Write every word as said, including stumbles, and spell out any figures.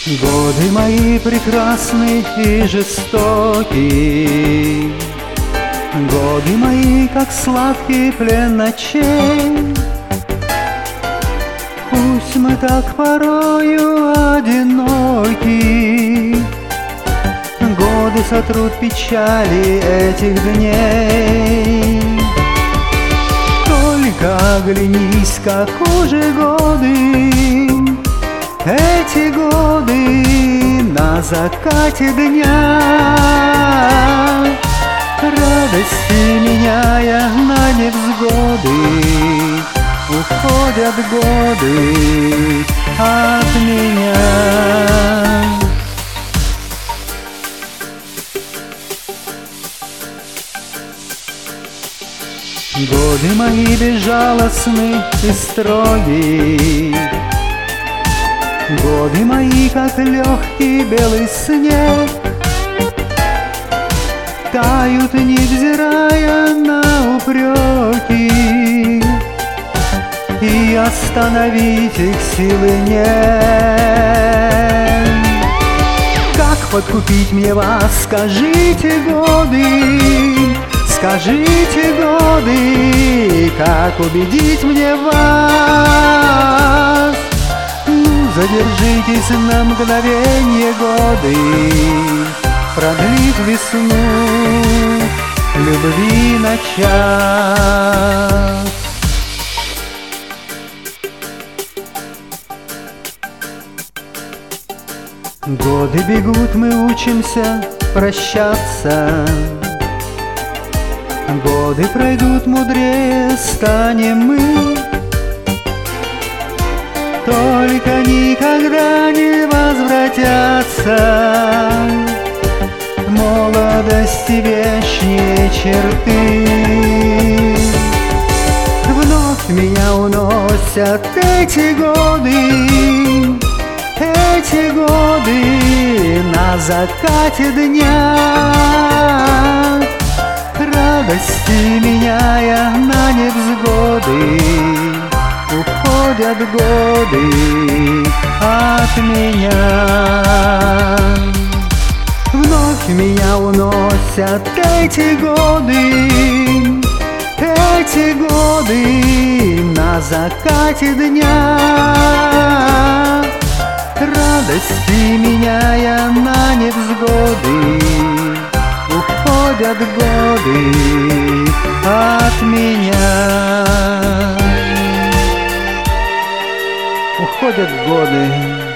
Годы мои прекрасны и жестоки, годы мои, как сладкий плен ночей. Пусть мы так порою одиноки, годы сотрут печали этих дней. Только оглянись, как уже годы, эти годы на закате дня, радости меняя на невзгоды, уходят годы от меня. Годы мои безжалостны и строги, годы мои, как легкий белый снег, тают, невзирая на упреки, и остановить их силы нет. Как подкупить мне вас, скажите, годы, скажите, годы, как убедить мне вас? Задержитесь на мгновенье, годы, продлив весну любви на час. Годы бегут, мы учимся прощаться, годы пройдут, мудрее станем мы. Только никогда не возвратятся молодости вечные черты. Вновь меня уносят эти годы, эти годы на закате дня, радости меняя на невзгоды, уходят годы от меня. Вновь меня уносят эти годы, эти годы на закате дня, радости меняя на невзгоды, уходят годы от меня. Уходят годы